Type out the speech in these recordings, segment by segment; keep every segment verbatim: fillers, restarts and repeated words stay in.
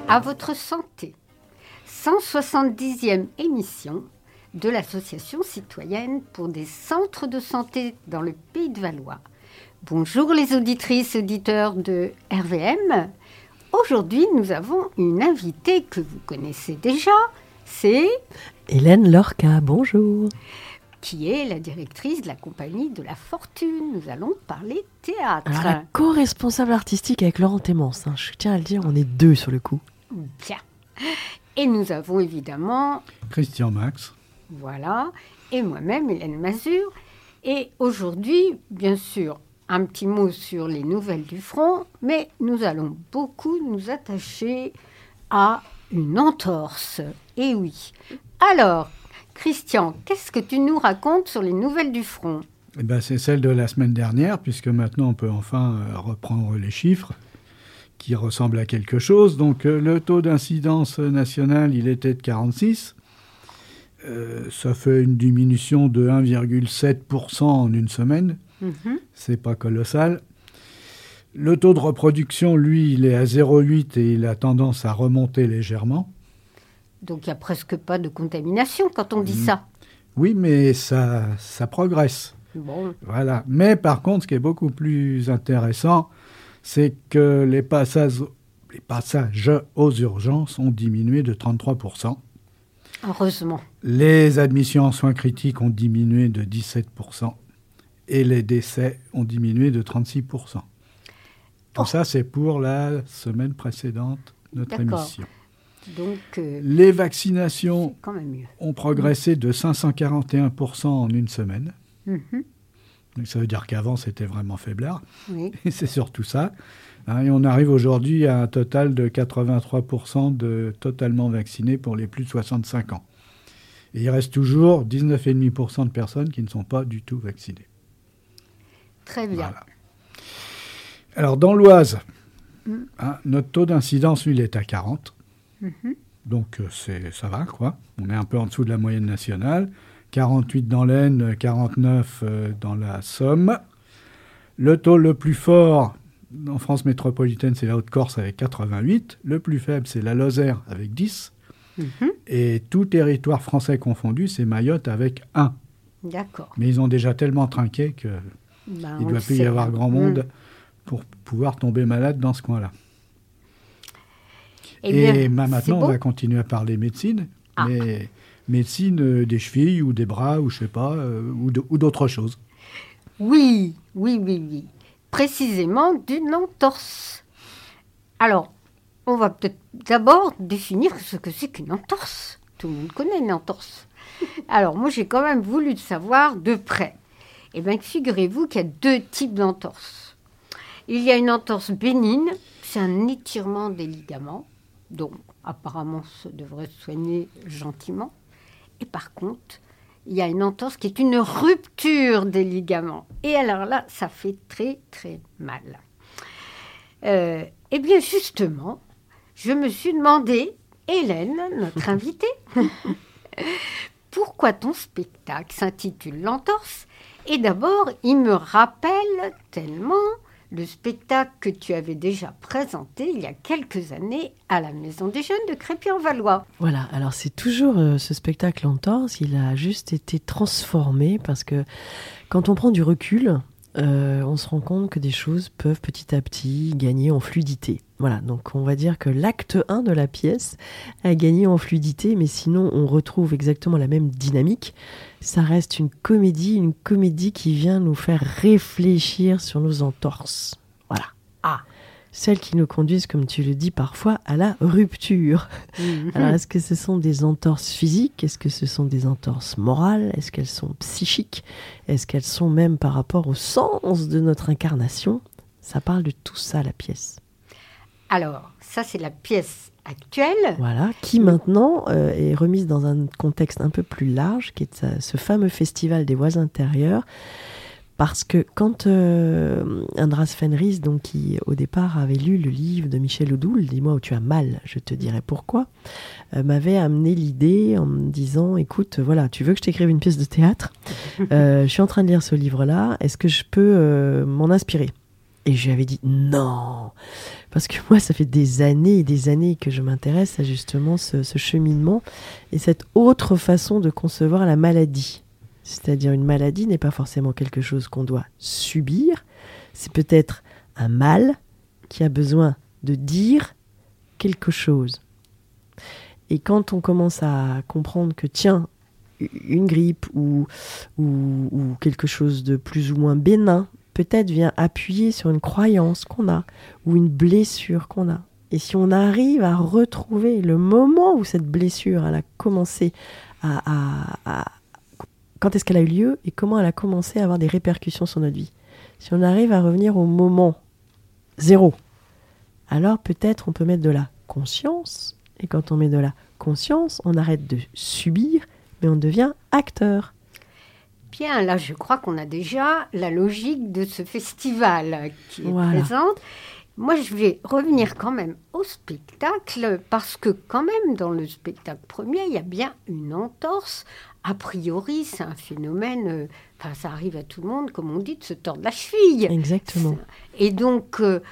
À votre santé. cent soixante-dixième émission de l'association citoyenne pour des centres de santé dans le Pays de Valois. Bonjour les auditrices, auditeurs de R V M. Aujourd'hui, nous avons une invitée que vous connaissez déjà, c'est Hélène Lorca, bonjour. Qui est la directrice de la compagnie de la Fortune. Nous allons parler théâtre. Alors, la co-responsable artistique avec Laurent Témence, hein, je tiens à le dire, on est deux sur le coup. Bien. Et nous avons évidemment Christian Max. Voilà, et moi-même, Hélène Mazur. Et aujourd'hui, bien sûr, un petit mot sur les nouvelles du front, mais nous allons beaucoup nous attacher à une entorse. Et oui. Alors, Christian, qu'est-ce que tu nous racontes sur les nouvelles du front ? Eh ben, c'est celle de la semaine dernière, puisque maintenant on peut enfin euh, reprendre les chiffres qui ressemblent à quelque chose. Donc euh, le taux d'incidence national, il était de quarante-six. Euh, ça fait une diminution de un virgule sept pour cent en une semaine. Mm-hmm. C'est pas colossal. Le taux de reproduction, lui, il est à zéro virgule huit et il a tendance à remonter légèrement. Donc, il n'y a presque pas de contamination quand on dit mmh. ça. Oui, mais ça, ça progresse. Bon. Voilà. Mais par contre, ce qui est beaucoup plus intéressant, c'est que les passages, les passages aux urgences ont diminué de trente-trois pour cent. Heureusement. Les admissions en soins critiques ont diminué de dix-sept pour cent. Et les décès ont diminué de trente-six pour cent. Tout oh. ça, c'est pour la semaine précédente, notre D'accord. émission. Donc, euh, les vaccinations quand même mieux. ont progressé de cinq cent quarante et un pour cent en une semaine. Mm-hmm. Donc ça veut dire qu'avant, c'était vraiment faiblard. Oui. Et c'est surtout ça. Hein, et on arrive aujourd'hui à un total de quatre-vingt-trois pour cent de totalement vaccinés pour les plus de soixante-cinq ans. Et il reste toujours dix-neuf virgule cinq pour cent de personnes qui ne sont pas du tout vaccinées. Très bien. Voilà. Alors, dans l'Oise, mm. hein, notre taux d'incidence, lui, il est à quarante. Mm-hmm. Donc, c'est, ça va, quoi. On est un peu en dessous de la moyenne nationale. quarante-huit dans l'Aisne, quarante-neuf euh, dans la Somme. Le taux le plus fort en France métropolitaine, c'est la Haute-Corse avec quatre-vingt-huit. Le plus faible, c'est la Lozère avec dix. Mm-hmm. Et tout territoire français confondu, c'est Mayotte avec un. D'accord. Mais ils ont déjà tellement trinqué qu'il ben, ne doit plus sait. y avoir grand monde mm. pour pouvoir tomber malade dans ce coin-là. Eh bien, et bah, maintenant, bon. on va continuer à parler médecine, ah. mais médecine euh, des chevilles ou des bras ou je sais pas, euh, ou, de, ou d'autres choses. Oui, oui, oui, oui. Précisément d'une entorse. Alors, on va peut-être d'abord définir ce que c'est qu'une entorse. Tout le monde connaît une entorse. Alors, moi, j'ai quand même voulu savoir de près. Eh bien, figurez-vous qu'il y a deux types d'entorses. Il y a une entorse bénigne, c'est un étirement des ligaments. Donc, apparemment, ça devrait se soigner gentiment. Et par contre, il y a une entorse qui est une rupture des ligaments. Et alors là, ça fait très, très mal. Euh, eh bien, justement, je me suis demandé, Hélène, notre invitée, pourquoi ton spectacle s'intitule L'entorse ? Et d'abord, il me rappelle tellement le spectacle que tu avais déjà présenté il y a quelques années à la Maison des Jeunes de Crépy-en-Valois. Voilà, alors c'est toujours euh, ce spectacle L'entorse, il a juste été transformé parce que quand on prend du recul, euh, on se rend compte que des choses peuvent petit à petit gagner en fluidité. Voilà, donc on va dire que l'acte un de la pièce a gagné en fluidité, mais sinon on retrouve exactement la même dynamique. Ça reste une comédie, une comédie qui vient nous faire réfléchir sur nos entorses. Voilà. Ah. Celles qui nous conduisent, comme tu le dis parfois, à la rupture. Mm-hmm. Alors, est-ce que ce sont des entorses physiques ? Est-ce que ce sont des entorses morales ? Est-ce qu'elles sont psychiques ? Est-ce qu'elles sont même par rapport au sens de notre incarnation ? Ça parle de tout ça, la pièce. Alors, ça, c'est la pièce actuelle. Voilà, qui maintenant euh, est remise dans un contexte un peu plus large, qui est ce fameux festival des voix intérieures. Parce que quand euh, Andras Fenris, donc, qui au départ avait lu le livre de Michel Oudoul, « Dis-moi où tu as mal, je te dirai pourquoi euh, », m'avait amené l'idée en me disant « Écoute, voilà, tu veux que je t'écrive une pièce de théâtre ? euh, Je suis en train de lire ce livre-là, est-ce que je peux euh, m'en inspirer ?» Et je lui avais dit non, parce que moi, ça fait des années et des années que je m'intéresse à justement ce, ce cheminement et cette autre façon de concevoir la maladie. C'est-à-dire une maladie n'est pas forcément quelque chose qu'on doit subir, c'est peut-être un mal qui a besoin de dire quelque chose. Et quand on commence à comprendre que tiens, une grippe ou, ou, ou quelque chose de plus ou moins bénin, peut-être vient appuyer sur une croyance qu'on a ou une blessure qu'on a. Et si on arrive à retrouver le moment où cette blessure elle a commencé à, à, à... Quand est-ce qu'elle a eu lieu et comment elle a commencé à avoir des répercussions sur notre vie. Si on arrive à revenir au moment zéro, alors peut-être on peut mettre de la conscience. Et quand on met de la conscience, on arrête de subir, mais on devient acteur. Bien, là, je crois qu'on a déjà la logique de ce festival qui est Voilà. présente. Moi, je vais revenir quand même au spectacle, parce que quand même, dans le spectacle premier, il y a bien une entorse. A priori, c'est un phénomène, euh, enfin, ça arrive à tout le monde, comme on dit, de se tordre la cheville. Exactement. Et donc, euh,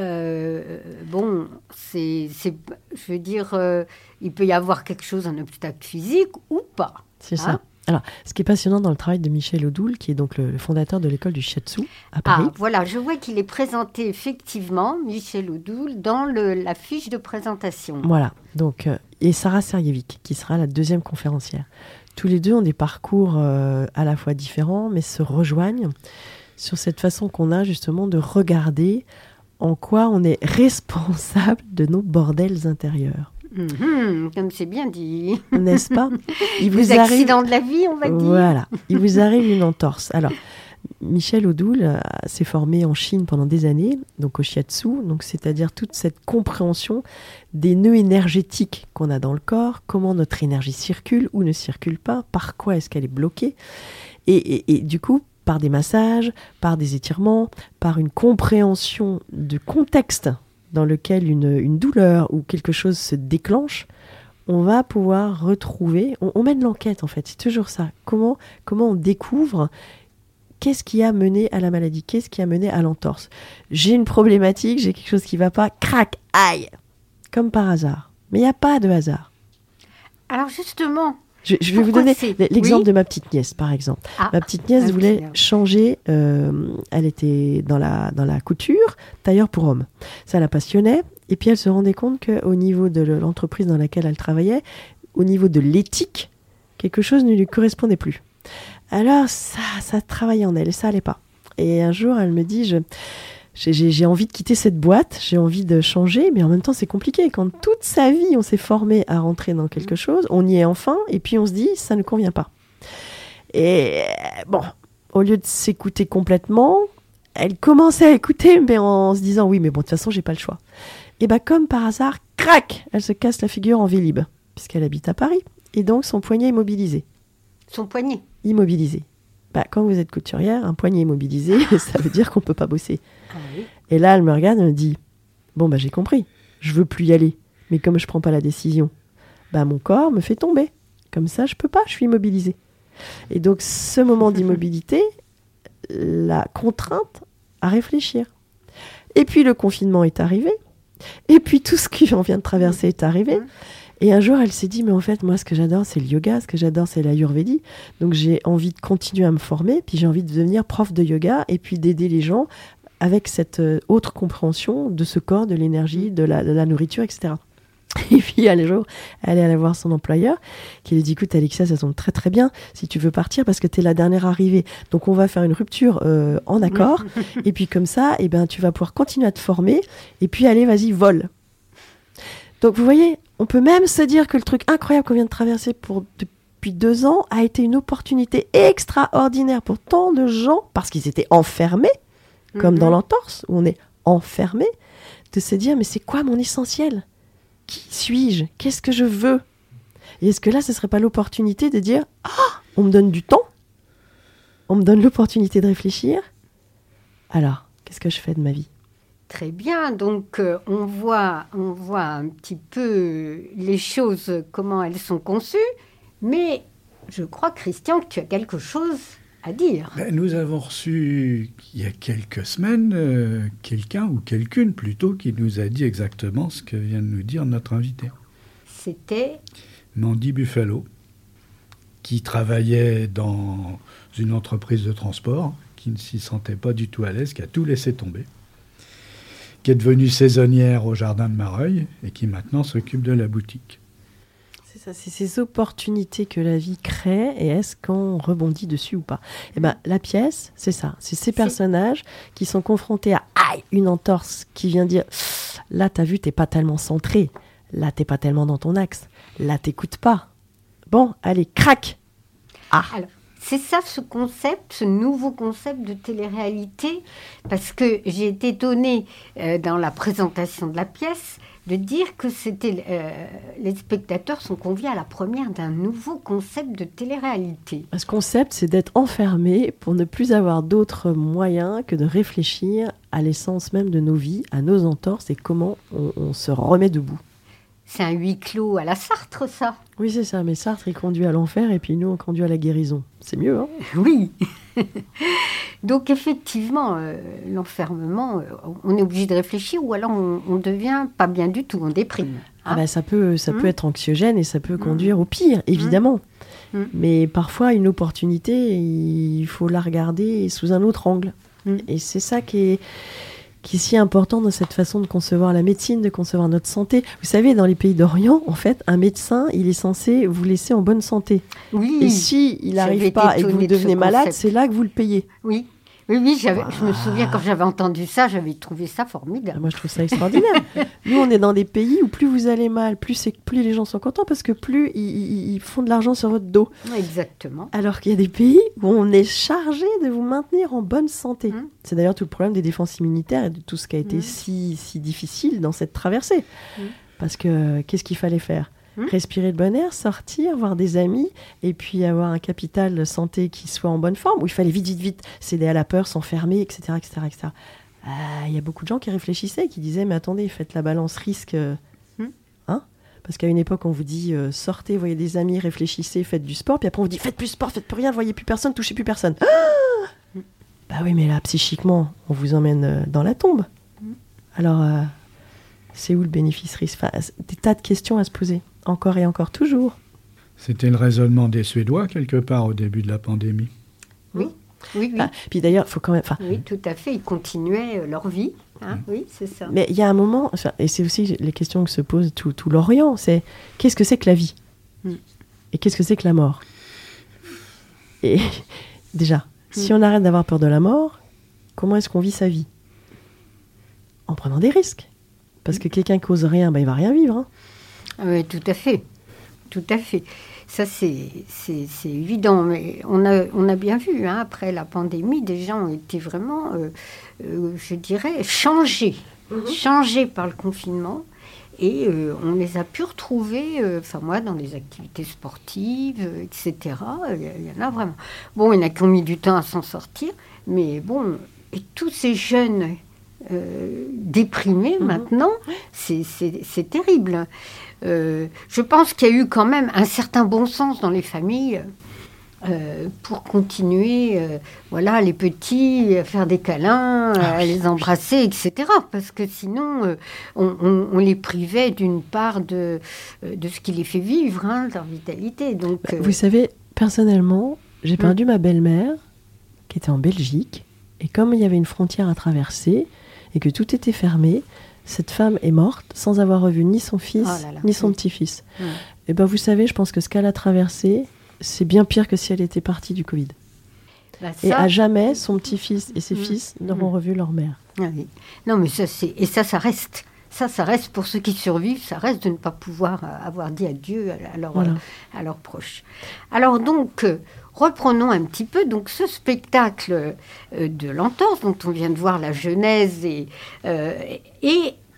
euh, bon, c'est, c'est, je veux dire, euh, il peut y avoir quelque chose, un obstacle physique ou pas. C'est hein. ça. Alors, ce qui est passionnant dans le travail de Michel Odoul, qui est donc le, le fondateur de l'école du shiatsu à Paris. Ah, voilà, je vois qu'il est présenté effectivement, Michel Odoul, dans le, la fiche de présentation. Voilà. Donc, euh, et Sarah Serjevic, qui sera la deuxième conférencière. Tous les deux ont des parcours euh, à la fois différents, mais se rejoignent sur cette façon qu'on a justement de regarder en quoi on est responsable de nos bordels intérieurs. Mmh, comme c'est bien dit. N'est-ce pas? Il vous Les arrive... accidents de la vie, on va dire. Voilà. Il vous arrive une entorse. Alors, Michel Odoul euh, s'est formé en Chine pendant des années, donc au shiatsu, donc c'est-à-dire toute cette compréhension des nœuds énergétiques qu'on a dans le corps, comment notre énergie circule ou ne circule pas, par quoi est-ce qu'elle est bloquée. Et, et, et du coup, par des massages, par des étirements, par une compréhension du contexte dans lequel une, une douleur ou quelque chose se déclenche, on va pouvoir retrouver, on, on mène l'enquête en fait, c'est toujours ça. Comment, comment on découvre qu'est-ce qui a mené à la maladie, qu'est-ce qui a mené à l'entorse. J'ai une problématique, j'ai quelque chose qui ne va pas, crac, aïe, comme par hasard. Mais il n'y a pas de hasard. Alors justement, Je, je vais vous donner l'exemple oui. de ma petite nièce, par exemple. Ah, ma petite nièce voulait bien. changer, euh, elle était dans la, dans la couture, tailleur pour hommes. Ça la passionnait, et puis elle se rendait compte qu'au niveau de l'entreprise dans laquelle elle travaillait, au niveau de l'éthique, quelque chose ne lui correspondait plus. Alors ça, ça travaillait en elle, et ça allait pas. Et un jour, elle me dit, je... J'ai, j'ai envie de quitter cette boîte, j'ai envie de changer, mais en même temps, c'est compliqué. Quand toute sa vie, on s'est formé à rentrer dans quelque chose, on y est enfin, et puis on se dit, ça ne convient pas. Et bon, au lieu de s'écouter complètement, elle commençait à écouter, mais en se disant, oui, mais bon, de toute façon, j'ai pas le choix. Et bien, comme par hasard, crac, elle se casse la figure en Vélib, puisqu'elle habite à Paris. Et donc, son poignet immobilisé. Son poignet Immobilisé. Bah, quand vous êtes couturière, un poignet immobilisé, ça veut dire qu'on ne peut pas bosser. Ah oui. Et là, elle me regarde et me dit, bon, bah, j'ai compris, je veux plus y aller. Mais comme je ne prends pas la décision, bah, mon corps me fait tomber. Comme ça, je ne peux pas, je suis immobilisée. Et donc, ce moment d'immobilité la contrainte à réfléchir. Et puis, le confinement est arrivé. Et puis, tout ce qu'on vient de traverser est arrivé. Et un jour, elle s'est dit, mais en fait, moi, ce que j'adore, c'est le yoga, ce que j'adore, c'est l'ayurvédie. Donc, j'ai envie de continuer à me former, puis j'ai envie de devenir prof de yoga, et puis d'aider les gens avec cette autre compréhension de ce corps, de l'énergie, de la, de la nourriture, et cetera. Et puis, un jour, elle est allée voir son employeur, qui lui dit, écoute, Alexia, ça tombe très, très bien, si tu veux partir, parce que tu es la dernière arrivée. Donc, on va faire une rupture euh, en accord, et puis comme ça, eh ben, tu vas pouvoir continuer à te former, et puis, allez, vas-y, vole. Donc, vous voyez, on peut même se dire que le truc incroyable qu'on vient de traverser pour, depuis deux ans a été une opportunité extraordinaire pour tant de gens, parce qu'ils étaient enfermés, mm-hmm. comme dans l'entorse, où on est enfermé, de se dire, mais c'est quoi mon essentiel ? Qui suis-je ? Qu'est-ce que je veux ? Et est-ce que là, ce ne serait pas l'opportunité de dire, ah, on me donne du temps, on me donne l'opportunité de réfléchir, alors, qu'est-ce que je fais de ma vie ? Très bien, donc euh, on voit, on voit un petit peu les choses, comment elles sont conçues, mais je crois, Christian, que tu as quelque chose à dire. Ben, nous avons reçu, il y a quelques semaines, euh, quelqu'un ou quelqu'une plutôt qui nous a dit exactement ce que vient de nous dire notre invité. C'était Mandy Buffalo, qui travaillait dans une entreprise de transport, qui ne s'y sentait pas du tout à l'aise, qui a tout laissé tomber, qui est devenue saisonnière au Jardin de Mareuil et qui maintenant s'occupe de la boutique. C'est ça, c'est ces opportunités que la vie crée et est-ce qu'on rebondit dessus ou pas. Et ben la pièce, c'est ça, c'est ces personnages qui sont confrontés à aïe, une entorse qui vient dire là t'as vu, t'es pas tellement centré, là t'es pas tellement dans ton axe, là t'écoutes pas. Bon, allez, crac. Ah. Alors, c'est ça ce concept, ce nouveau concept de télé-réalité, parce que j'ai été étonnée euh, dans la présentation de la pièce de dire que c'était euh, les spectateurs sont conviés à la première d'un nouveau concept de télé-réalité. Ce concept, c'est d'être enfermé pour ne plus avoir d'autres moyens que de réfléchir à l'essence même de nos vies, à nos entorses et comment on, on se remet debout. C'est un huis clos à la Sartre, ça. Oui, c'est ça, mais Sartre, il conduit à l'enfer et puis nous, on conduit à la guérison. C'est mieux, hein ? Oui. Donc, effectivement, euh, l'enfermement, euh, on est obligé de réfléchir ou alors on, on devient pas bien du tout, on déprime. Hein. Ah bah, ça peut, ça mmh. peut être anxiogène et ça peut mmh. conduire au pire, évidemment. Mmh. Mais parfois, une opportunité, il faut la regarder sous un autre angle. Mmh. Et c'est ça qui est... qui est si important dans cette façon de concevoir la médecine, de concevoir notre santé. Vous savez, dans les pays d'Orient, en fait, un médecin, il est censé vous laisser en bonne santé. Oui. Et si il n'arrive pas et que vous devenez malade, c'est là que vous le payez. Oui. Oui, oui, j'avais, wow. je me souviens quand j'avais entendu ça, j'avais trouvé ça formidable. Moi, je trouve ça extraordinaire. Nous, on est dans des pays où plus vous allez mal, plus, c'est, plus les gens sont contents parce que plus ils, ils font de l'argent sur votre dos. Exactement. Alors qu'il y a des pays où on est chargé de vous maintenir en bonne santé. Mmh. C'est d'ailleurs tout le problème des défenses immunitaires et de tout ce qui a été mmh. si, si difficile dans cette traversée. Mmh. Parce que qu'est-ce qu'il fallait faire ? Mmh. Respirer de bon air, sortir, voir des amis, et puis avoir un capital santé qui soit en bonne forme, où il fallait vite, vite, vite céder à la peur, s'enfermer, et cetera, et cetera, et cetera. Il euh, y a beaucoup de gens qui réfléchissaient, qui disaient, mais attendez, faites la balance risque, mmh. hein ? Parce qu'à une époque, on vous dit, euh, sortez, voyez des amis, réfléchissez, faites du sport, puis après on vous dit, faites plus de sport, faites plus rien, voyez plus personne, touchez plus personne. Ah mmh. Bah oui, mais là, psychiquement, on vous emmène euh, dans la tombe. Mmh. Alors, euh, c'est où le bénéfice-risque ? Enfin, des tas de questions à se poser. Encore et encore, toujours. C'était le raisonnement des Suédois, quelque part, au début de la pandémie. Oui, oui, oui. Ah, puis d'ailleurs, il faut quand même... Oui, tout à fait. Ils continuaient leur vie. Hein, oui. oui, c'est ça. Mais il y a un moment, et c'est aussi les questions que se pose tout, tout l'Orient, c'est qu'est-ce que c'est que la vie ? mm. Et qu'est-ce que c'est que la mort ? Et déjà, mm. si on arrête d'avoir peur de la mort, comment est-ce qu'on vit sa vie ? En prenant des risques. Parce que quelqu'un qui n'ose rien, ben, il ne va rien vivre, hein. Oui, tout à fait, tout à fait. Ça, c'est, c'est, c'est évident. Mais on a, on a bien vu, hein, après la pandémie, des gens ont été vraiment, euh, euh, je dirais, changés. Mmh. Changés par le confinement. Et euh, on les a pu retrouver, enfin euh, moi, dans les activités sportives, euh, et cetera. Il y, y en a vraiment. Bon, il y en a qui ont mis du temps à s'en sortir. Mais bon, et tous ces jeunes euh, déprimés mmh. maintenant, c'est, c'est, c'est terrible. Euh, je pense qu'il y a eu quand même un certain bon sens dans les familles euh, pour continuer, euh, voilà, les petits, à faire des câlins, ah, à oui, les embrasser, oui. et cetera. Parce que sinon, euh, on, on, on les privait d'une part de, de ce qui les fait vivre, hein, leur vitalité. Donc, bah, euh... Vous savez, personnellement, j'ai perdu hum. ma belle-mère, qui était en Belgique, et comme il y avait une frontière à traverser, et que tout était fermé, cette femme est morte sans avoir revu ni son fils, oh là là, ni son oui. petit-fils. Mmh. Et ben vous savez, je pense que ce qu'elle a traversé, c'est bien pire que si elle était partie du Covid. Bah ça, et à jamais, son petit-fils et ses mmh. fils n'auront mmh. revu leur mère. Ah oui. Non, mais ça, c'est... Et ça, ça reste. Ça, ça reste pour ceux qui survivent, ça reste de ne pas pouvoir avoir dit adieu à, leur, voilà. à leurs proches. Alors donc... Euh, reprenons un petit peu donc ce spectacle euh, de l'entorse dont on vient de voir la genèse et, euh, et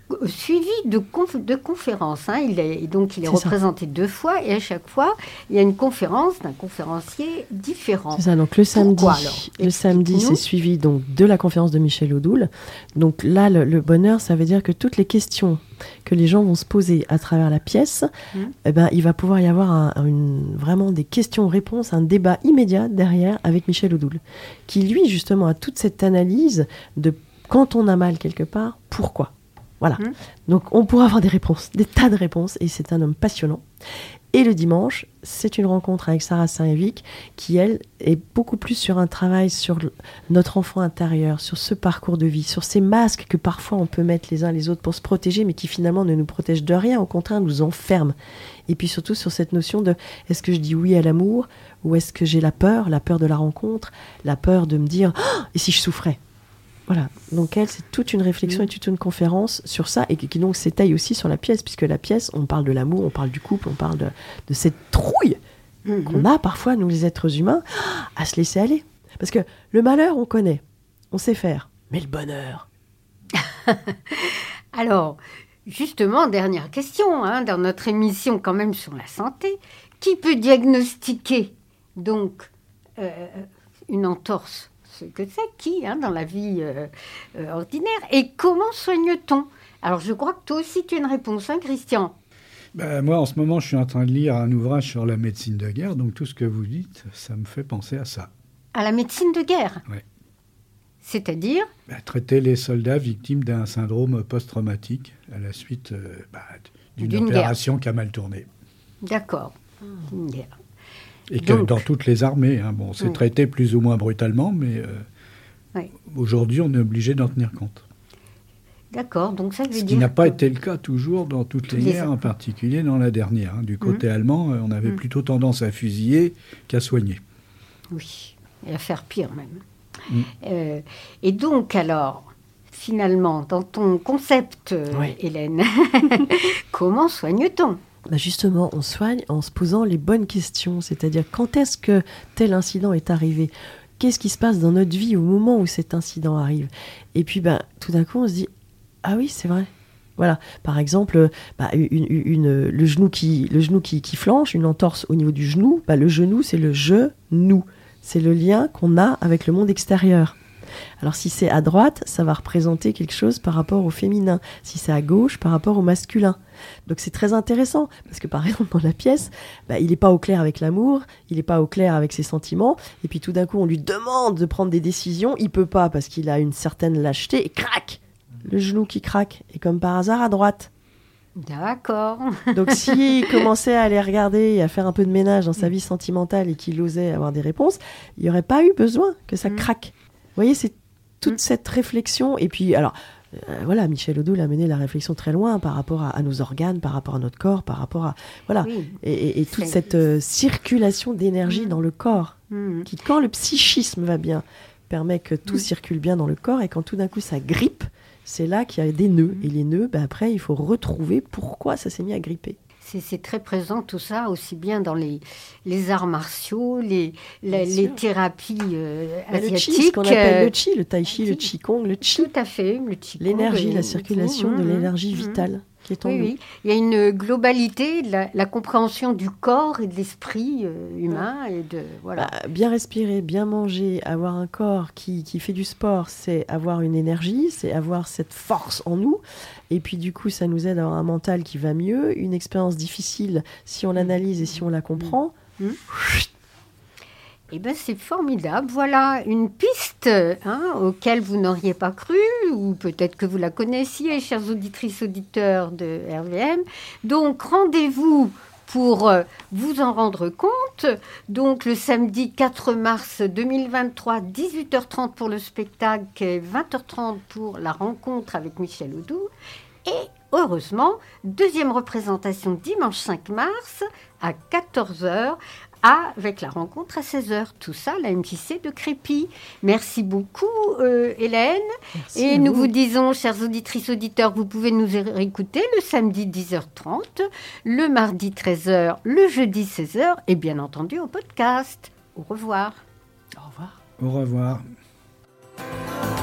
suivi de, conf- de conférences. Hein. Il est, donc, il est, C'est ça. représenté deux fois et à chaque fois, il y a une conférence d'un conférencier différent. C'est ça, donc le samedi, Pourquoi, alors le samedi Explique-nous. c'est suivi donc, de la conférence de Michel Odoul. Donc là, le, le bonheur, ça veut dire que toutes les questions que les gens vont se poser à travers la pièce, Mmh. eh ben, il va pouvoir y avoir un- une, vraiment des questions-réponses, un débat immédiat derrière avec Michel Odoul, qui lui, justement, a toute cette analyse de quand on a mal quelque part, pourquoi. Voilà. Mmh. Donc on pourra avoir des réponses, des tas de réponses, et c'est un homme passionnant. Et le dimanche, c'est une rencontre avec Sarah Saint-Evic qui, elle, est beaucoup plus sur un travail sur le- notre enfant intérieur, sur ce parcours de vie, sur ces masques que parfois on peut mettre les uns les autres pour se protéger, mais qui finalement ne nous protègent de rien, au contraire nous enferment. Et puis surtout sur cette notion de est-ce que je dis oui à l'amour, ou est-ce que j'ai la peur, la peur de la rencontre, la peur de me dire oh, et si je souffrais. Voilà, donc elle, c'est toute une réflexion et toute une conférence sur ça, et qui, qui donc s'étaye aussi sur la pièce, puisque la pièce, on parle de l'amour, on parle du couple, on parle de, de cette trouille Mmh. qu'on a parfois, nous les êtres humains, à se laisser aller. Parce que le malheur, on connaît, on sait faire, mais le bonheur... Alors, justement, dernière question, hein, dans notre émission quand même sur la santé, qui peut diagnostiquer donc euh, une entorse? Ce que c'est, qui, hein, dans la vie euh, euh, ordinaire, et comment soigne-t-on? Alors, je crois que toi aussi, tu as une réponse, hein, Christian? Ben, moi, en ce moment, je suis en train de lire un ouvrage sur la médecine de guerre, donc tout ce que vous dites, ça me fait penser à ça. À la médecine de guerre? Oui. C'est-à-dire? Ben, traiter les soldats victimes d'un syndrome post-traumatique à la suite euh, ben, d'une D'une opération qui a mal tourné. D'accord. Une guerre. Et que Donc- dans toutes les armées, hein, bon, c'est Oui. traité plus ou moins brutalement, mais euh, Oui. aujourd'hui, on est obligé d'en tenir compte. D'accord, donc ça veut Ce dire qui n'a pas que- été le cas toujours dans toutes les Les- guerres, en particulier dans la dernière. hein. Du côté allemand, euh, on avait Mm. plutôt tendance à fusiller qu'à soigner. Oui, et à faire pire même. Mm. Euh, et donc, alors, finalement, dans ton concept, euh, Oui. Hélène, comment soigne-t-on? Bah justement, on soigne en se posant les bonnes questions, c'est-à-dire quand est-ce que tel incident est arrivé? Qu'est-ce qui se passe dans notre vie au moment où cet incident arrive? Et puis, ben, tout d'un coup, on se dit « Ah oui, c'est vrai ». Voilà, par exemple, bah, une, une- une- le genou, qui, le genou qui, qui flanche, une entorse au niveau du genou, bah, le genou, c'est le « je-nous ». C'est le lien qu'on a avec le monde extérieur. Alors si c'est à droite, ça va représenter quelque chose par rapport au féminin. Si c'est à gauche, par rapport au masculin. Donc c'est très intéressant, parce que par exemple dans la pièce, bah, il n'est pas au clair avec l'amour, il n'est pas au clair avec ses sentiments, et puis tout d'un coup on lui demande de prendre des décisions, il peut pas parce qu'il a une certaine lâcheté, et crac, le genou qui craque, et comme par hasard à droite. D'accord. Donc s'il commençait à aller regarder et à faire un peu de ménage dans sa vie sentimentale et qu'il osait avoir des réponses, il n'y aurait pas eu besoin que ça Mm. craque. Vous voyez, c'est toute Mm. cette réflexion. Et puis, alors, euh, voilà, Michel Odoul a mené la réflexion très loin par rapport à, à nos organes, par rapport à notre corps, par rapport à... Voilà. Oui. Et, et- et toute C'est- cette euh, circulation d'énergie Mm. dans le corps, Mhm. qui, quand le psychisme va bien, permet que tout Mm. circule bien dans le corps. Et quand tout d'un coup ça grippe, c'est là qu'il y a des nœuds. Et les nœuds, bah, après, il faut retrouver pourquoi ça s'est mis à gripper. C'est, c'est très présent tout ça, aussi bien dans les, les arts martiaux, les, la- Bien les sûr. thérapies euh, Bah, le chi, asiatiques. ce qu'on appelle euh, le chi, le tai chi, le qigong, le chi. Tout à fait, le qigong, L'énergie, et- la circulation de Mhm, l'énergie mhm. vitale qui est en Oui, nous. oui. Il y a une globalité, de la, la compréhension du corps et de l'esprit euh, humain. Et de, voilà. Bah, bien respirer, bien manger, avoir un corps qui, qui fait du sport, c'est avoir une énergie, c'est avoir cette force en nous. Et puis du coup, ça nous aide à avoir un mental qui va mieux. Une expérience difficile, si on l'analyse et si on la comprend, Mhm. Eh bien, c'est formidable. Voilà une piste hein, auquel vous n'auriez pas cru, ou peut-être que vous la connaissiez, chères auditrices, auditeurs de R V M. Donc, rendez-vous pour euh, vous en rendre compte. Donc, le samedi quatre mars deux mille vingt-trois, dix-huit heures trente pour le spectacle et vingt heures trente pour la rencontre avec Michel Odoul. Et heureusement, deuxième représentation dimanche cinq mars à quatorze heures avec la rencontre à seize heures. Tout ça, la M J C de Crépy. Merci beaucoup, euh, Hélène. merci Et à nous vous. vous disons, chères auditrices, auditeurs, vous pouvez nous réécouter le samedi dix heures trente, le mardi treize heures, le jeudi seize heures et bien entendu au podcast. Au revoir. Au revoir. Au revoir.